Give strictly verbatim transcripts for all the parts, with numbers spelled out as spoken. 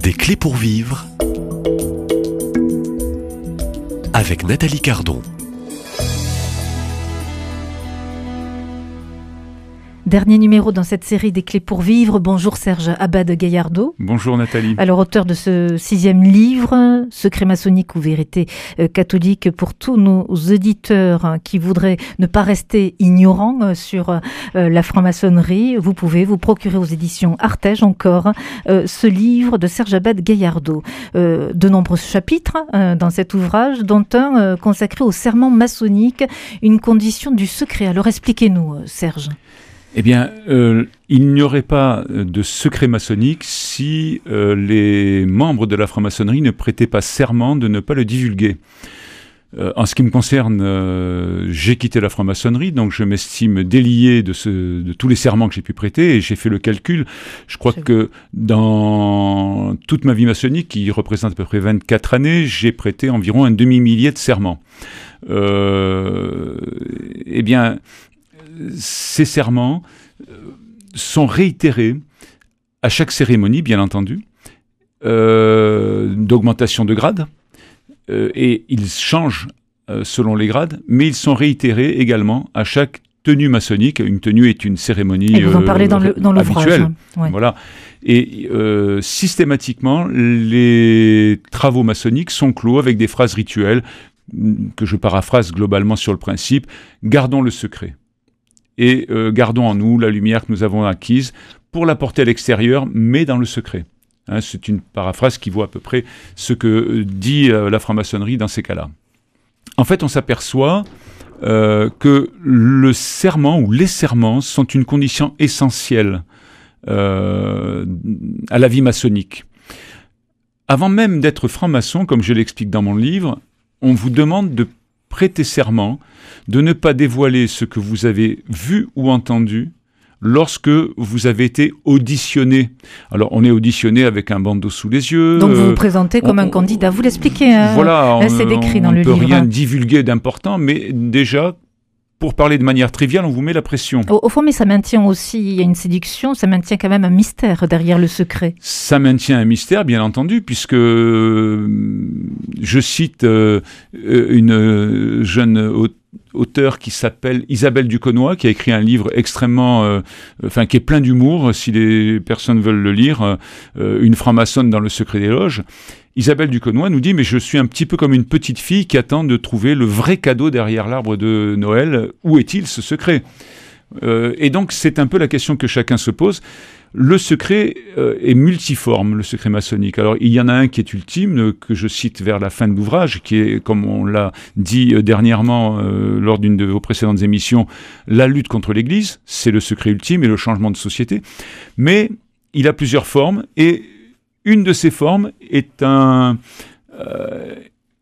Des clés pour vivre avec Nathalie Cardon. Dernier numéro dans cette série des clés pour vivre. Bonjour Serge Abad-Gaillardeau. Bonjour Nathalie. Alors auteur de ce sixième livre, Secrets maçonniques ou vérité euh, catholique, pour tous nos auditeurs hein, qui voudraient ne pas rester ignorants euh, sur euh, la franc-maçonnerie. Vous pouvez vous procurer aux éditions Artege encore euh, ce livre de Serge Abad-Gaillardeau. Euh, de nombreux chapitres euh, dans cet ouvrage, dont un euh, consacré au serment maçonnique, une condition du secret. Alors expliquez-nous euh, Serge. Eh bien, euh, il n'y aurait pas de secret maçonnique si euh, les membres de la franc-maçonnerie ne prêtaient pas serment de ne pas le divulguer. Euh, en ce qui me concerne, euh, j'ai quitté la franc-maçonnerie, donc je m'estime délié de, ce, de tous les serments que j'ai pu prêter, et j'ai fait le calcul. Je crois que dans toute ma vie maçonnique, qui représente à peu près vingt-quatre années, j'ai prêté environ un demi-millier de serments. Euh, eh bien... Ces serments sont réitérés à chaque cérémonie, bien entendu, euh, d'augmentation de grade, euh, et ils changent euh, selon les grades, mais ils sont réitérés également à chaque tenue maçonnique. Une tenue est une cérémonie et vous en parlez euh, dans le, dans habituelle. Ouais. Voilà. Et euh, systématiquement, les travaux maçonniques sont clos avec des phrases rituelles que je paraphrase globalement sur le principe « Gardons le secret ». Et euh, gardons en nous la lumière que nous avons acquise pour la porter à l'extérieur, mais dans le secret. Hein, c'est une paraphrase qui vaut à peu près ce que dit euh, la franc-maçonnerie dans ces cas-là. En fait, on s'aperçoit euh, que le serment ou les serments sont une condition essentielle euh, à la vie maçonnique. Avant même d'être franc-maçon, comme je l'explique dans mon livre, on vous demande de prêter serment, de ne pas dévoiler ce que vous avez vu ou entendu lorsque vous avez été auditionné. Alors, on est auditionné avec un bandeau sous les yeux. Donc, vous vous présentez comme on, un candidat. Vous l'expliquez, hein, voilà, là, c'est décrit dans le livre. On ne peut rien divulguer d'important, mais déjà, pour parler de manière triviale, on vous met la pression. Au, au fond, mais ça maintient aussi, il y a une séduction, ça maintient quand même un mystère derrière le secret. Ça maintient un mystère, bien entendu, puisque euh, je cite euh, une jeune auteure qui s'appelle Isabelle Duconnois, qui a écrit un livre extrêmement, euh, enfin qui est plein d'humour, si les personnes veulent le lire, euh, Une franc-maçonne dans le secret des loges. Isabelle Duconnois nous dit « Mais je suis un petit peu comme une petite fille qui attend de trouver le vrai cadeau derrière l'arbre de Noël. Où est-il ce secret ?» euh, Et donc, c'est un peu la question que chacun se pose. Le secret euh, est multiforme, le secret maçonnique. Alors, il y en a un qui est ultime, euh, que je cite vers la fin de l'ouvrage, qui est, comme on l'a dit euh, dernièrement euh, lors d'une de vos précédentes émissions, la lutte contre l'Église. C'est le secret ultime et le changement de société. Mais il a plusieurs formes, et une de ces formes est un, euh,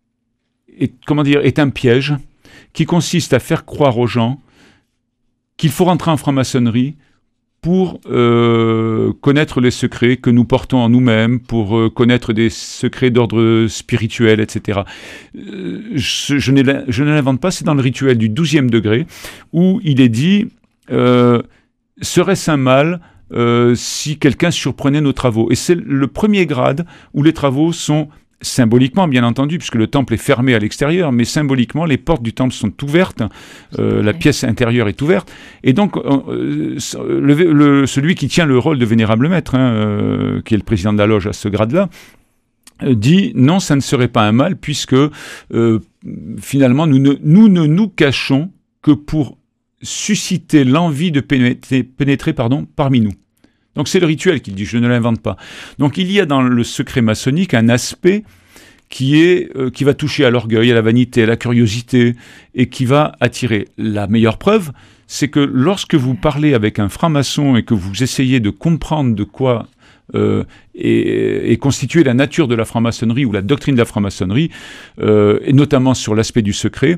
est, comment dire, est un piège qui consiste à faire croire aux gens qu'il faut rentrer en franc-maçonnerie pour euh, connaître les secrets que nous portons en nous-mêmes, pour euh, connaître des secrets d'ordre spirituel, et cetera. Euh, je, je, je ne l'invente pas, c'est dans le rituel du douzième degré, où il est dit euh, « Serait-ce un mal ?» Euh, si quelqu'un surprenait nos travaux. Et c'est le premier grade où les travaux sont symboliquement, bien entendu, puisque le temple est fermé à l'extérieur, mais symboliquement, les portes du temple sont ouvertes, euh, la pièce intérieure est ouverte, et donc euh, le, le, celui qui tient le rôle de vénérable maître, hein, euh, qui est le président de la loge à ce grade-là, euh, dit non, ça ne serait pas un mal, puisque euh, finalement, nous ne, nous ne nous cachons que pour susciter l'envie de pénétrer, pénétrer pardon, parmi nous. Donc c'est le rituel qu'il dit, je ne l'invente pas. Donc il y a dans le secret maçonnique un aspect qui, est, euh, qui va toucher à l'orgueil, à la vanité, à la curiosité, et qui va attirer. La meilleure preuve, c'est que lorsque vous parlez avec un franc-maçon et que vous essayez de comprendre de quoi euh, est, est constituée la nature de la franc-maçonnerie ou la doctrine de la franc-maçonnerie, euh, et notamment sur l'aspect du secret,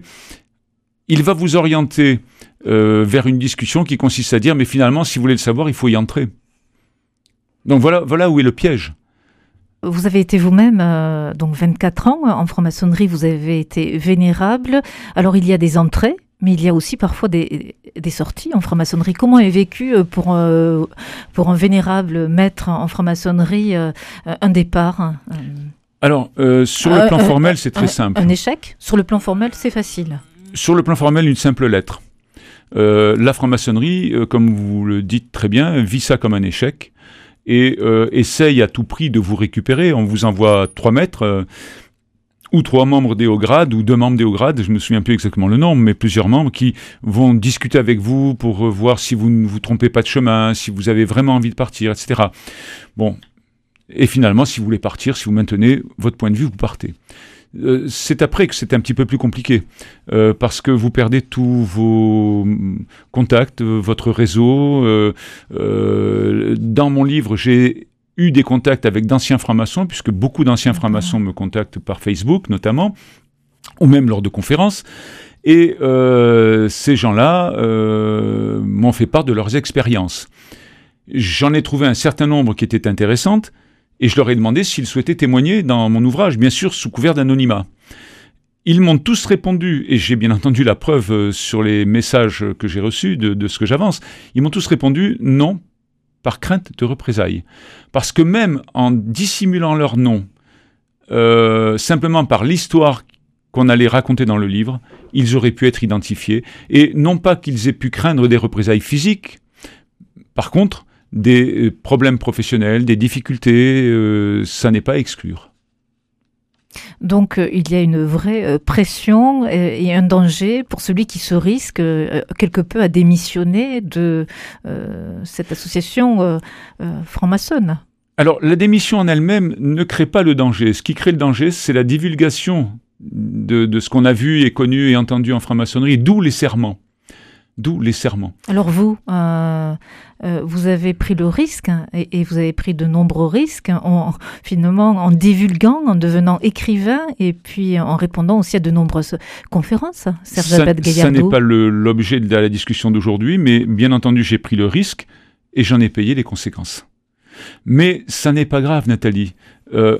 il va vous orienter euh, vers une discussion qui consiste à dire « mais finalement, si vous voulez le savoir, il faut y entrer ». Donc voilà, voilà où est le piège. Vous avez été vous-même, euh, donc vingt-quatre ans, en franc-maçonnerie, vous avez été vénérable. Alors il y a des entrées, Mais il y a aussi parfois des, des sorties en franc-maçonnerie. Comment est vécu pour, euh, pour un vénérable maître en franc-maçonnerie euh, un départ euh, Alors, euh, sur le plan euh, formel, c'est très un, simple. Un échec? Sur le plan formel, c'est facile. Sur le plan formel, une simple lettre. Euh, la franc-maçonnerie, euh, comme vous le dites très bien, vit ça comme un échec et euh, essaye à tout prix de vous récupérer. On vous envoie trois maîtres, euh, ou trois membres des hauts grades, ou deux membres des hauts grades, je ne me souviens plus exactement le nombre, mais plusieurs membres qui vont discuter avec vous pour voir si vous ne vous trompez pas de chemin, si vous avez vraiment envie de partir, et cetera. Bon, et finalement, si vous voulez partir, si vous maintenez votre point de vue, vous partez. Euh, c'est après que c'est un petit peu plus compliqué, euh, parce que vous perdez tous vos contacts, votre réseau. Euh, euh, dans mon livre, j'ai eu des contacts avec d'anciens francs-maçons, puisque beaucoup d'anciens francs-maçons me contactent par Facebook notamment, ou même lors de conférences, et euh, ces gens-là euh, m'ont fait part de leurs expériences. J'en ai trouvé un certain nombre qui étaient intéressantes, et je leur ai demandé s'ils souhaitaient témoigner dans mon ouvrage, bien sûr sous couvert d'anonymat. Ils m'ont tous répondu, et j'ai bien entendu la preuve sur les messages que j'ai reçus de, de ce que j'avance, ils m'ont tous répondu non, par crainte de représailles. Parce que même en dissimulant leur nom, euh, simplement par l'histoire qu'on allait raconter dans le livre, ils auraient pu être identifiés, et non pas qu'ils aient pu craindre des représailles physiques, par contre, des problèmes professionnels, des difficultés, euh, ça n'est pas à exclure. Donc euh, il y a une vraie euh, pression et, et un danger pour celui qui se risque euh, quelque peu à démissionner de euh, cette association euh, euh, franc-maçonne. Alors la démission en elle-même ne crée pas le danger. Ce qui crée le danger, c'est la divulgation de, de ce qu'on a vu et connu et entendu en franc-maçonnerie, d'où les serments. D'où les serments. Alors vous, euh, euh, vous avez pris le risque, hein, et, et vous avez pris de nombreux risques, hein, en, finalement en divulguant, en devenant écrivain, et puis en répondant aussi à de nombreuses conférences. Serge Abad-Gaillardeau. Ça n'est pas le, l'objet de la discussion d'aujourd'hui, mais bien entendu j'ai pris le risque et j'en ai payé les conséquences. Mais ça n'est pas grave, Nathalie. Euh,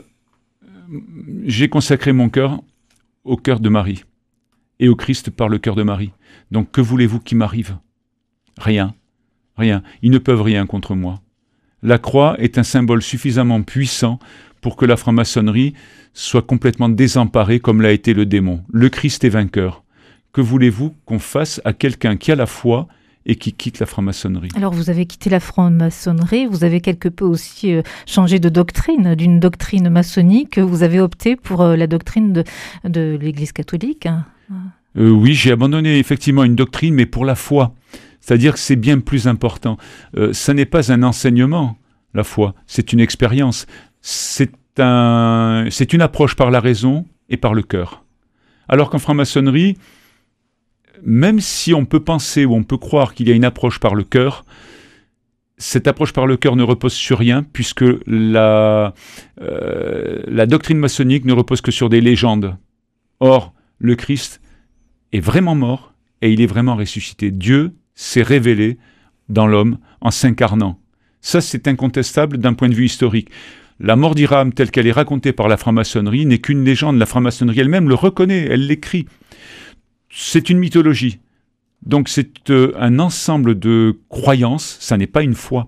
j'ai consacré mon cœur au cœur de Marie et au Christ par le cœur de Marie. Donc que voulez-vous qui m'arrive? Rien, rien. Ils ne peuvent rien contre moi. La croix est un symbole suffisamment puissant pour que la franc-maçonnerie soit complètement désemparée comme l'a été le démon. Le Christ est vainqueur. Que voulez-vous qu'on fasse à quelqu'un qui a la foi et qui quitte la franc-maçonnerie? Alors vous avez quitté la franc-maçonnerie, vous avez quelque peu aussi euh, changé de doctrine, d'une doctrine maçonnique, vous avez opté pour euh, la doctrine de, de l'Église catholique. Euh, oui, j'ai abandonné effectivement une doctrine, mais pour la foi. C'est-à-dire que c'est bien plus important. Euh, ça n'est pas un enseignement, la foi, c'est une expérience. C'est un, c'est une approche par la raison et par le cœur. Alors qu'en franc-maçonnerie, même si on peut penser ou on peut croire qu'il y a une approche par le cœur, cette approche par le cœur ne repose sur rien, puisque la, euh, la doctrine maçonnique ne repose que sur des légendes. Or, le Christ est vraiment mort et il est vraiment ressuscité. Dieu s'est révélé dans l'homme en s'incarnant. Ça, c'est incontestable d'un point de vue historique. La mort d'Hiram, telle qu'elle est racontée par la franc-maçonnerie, n'est qu'une légende. La franc-maçonnerie elle-même le reconnaît, elle l'écrit. C'est une mythologie. Donc c'est euh, un ensemble de croyances, ça n'est pas une foi.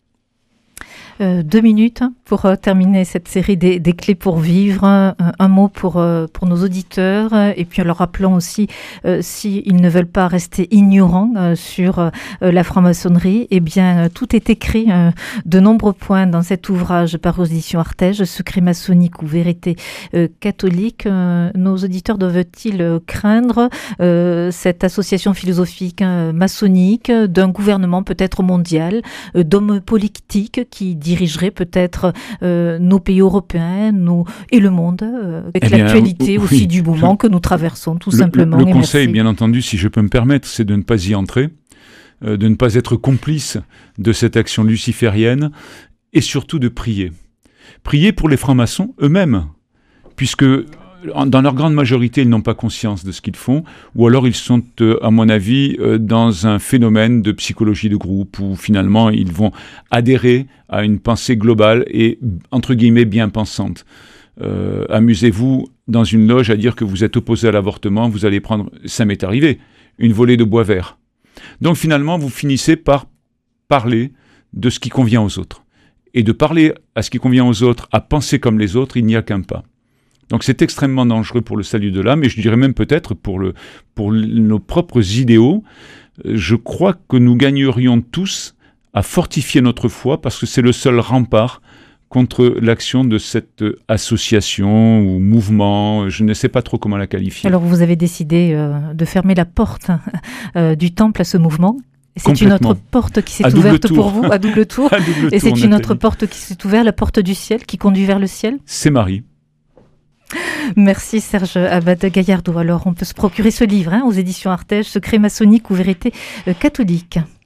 Euh, deux minutes pour euh, terminer cette série des, des clés pour vivre. Un, un mot pour, euh, pour nos auditeurs, et puis en leur rappelant aussi, euh, s'ils ne veulent pas rester ignorants euh, sur euh, la franc-maçonnerie, eh bien euh, tout est écrit, euh, de nombreux points dans cet ouvrage par aux éditions Artege, Secrets maçonniques ou vérité euh, catholique. Euh, nos auditeurs doivent-ils euh, craindre euh, cette association philosophique euh, maçonnique d'un gouvernement peut-être mondial, euh, d'hommes politiques qui dirigerait peut-être euh, nos pays européens nos, et le monde, euh, avec eh bien, l'actualité oui, aussi du moment que nous traversons, tout le, simplement. Le, le conseil, merci. Bien entendu, si je peux me permettre, c'est de ne pas y entrer, euh, de ne pas être complice de cette action luciférienne, et surtout de prier. Prier pour les francs-maçons eux-mêmes, puisque dans leur grande majorité, ils n'ont pas conscience de ce qu'ils font, ou alors ils sont, euh, à mon avis, euh, dans un phénomène de psychologie de groupe, où finalement ils vont adhérer à une pensée globale et, entre guillemets, bien pensante. Euh, amusez-vous dans une loge à dire que vous êtes opposé à l'avortement, vous allez prendre... Ça m'est arrivé. une volée de bois vert. Donc finalement, vous finissez par parler de ce qui convient aux autres. Et de parler à ce qui convient aux autres, à penser comme les autres, il n'y a qu'un pas. Donc c'est extrêmement dangereux pour le salut de l'âme, et je dirais même peut-être pour, le, pour nos propres idéaux. Je crois que nous gagnerions tous à fortifier notre foi, parce que c'est le seul rempart contre l'action de cette association ou mouvement, je ne sais pas trop comment la qualifier. Alors vous avez décidé euh, de fermer la porte euh, du temple à ce mouvement. C'est une autre porte qui s'est ouverte pour vous, à double tour. à double Et tour, c'est une Nathalie. autre porte qui s'est ouverte, la porte du ciel, qui conduit vers le ciel. C'est Marie. Merci Serge Abad Gaillardeau. Alors on peut se procurer ce livre hein, aux éditions Artege, Secrets maçonniques ou vérité euh, catholique.